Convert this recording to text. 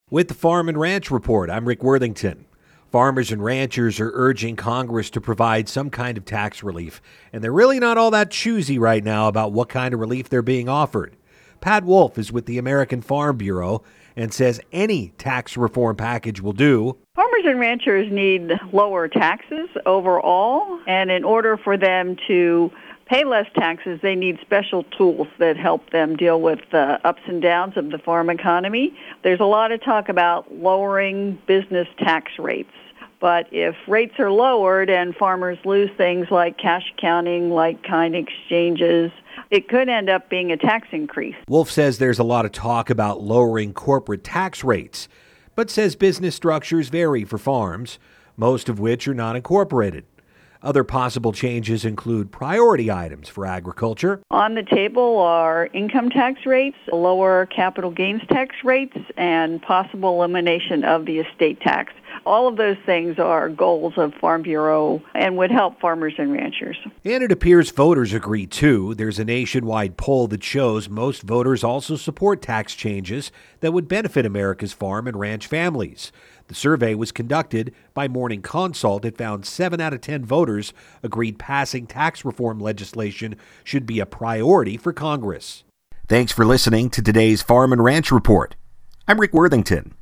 With the Farm and Ranch Report, I'm Rick Worthington. Farmers and ranchers are urging Congress to provide some kind of tax relief, and they're really not all that choosy right now about what kind of relief they're being offered. Pat Wolf is with the American Farm Bureau and says any tax reform package will do. Farmers and ranchers need lower taxes overall, and in order for them to pay less taxes, they need special tools that help them deal with the ups and downs of the farm economy. There's a lot of talk about lowering business tax rates. But if rates are lowered and farmers lose things like cash accounting, like-kind exchanges, it could end up being a tax increase. Wolf says there's a lot of talk about lowering corporate tax rates, but says business structures vary for farms, most of which are not incorporated. Other possible changes include priority items for agriculture. On the table are income tax rates, lower capital gains tax rates, and possible elimination of the estate tax. All of those things are goals of Farm Bureau and would help farmers and ranchers. And it appears voters agree too. There's a nationwide poll that shows most voters also support tax changes that would benefit America's farm and ranch families. The survey was conducted by Morning Consult. It found 7 out of 10 voters agreed passing tax reform legislation should be a priority for Congress. Thanks for listening to today's Farm and Ranch Report. I'm Rick Worthington.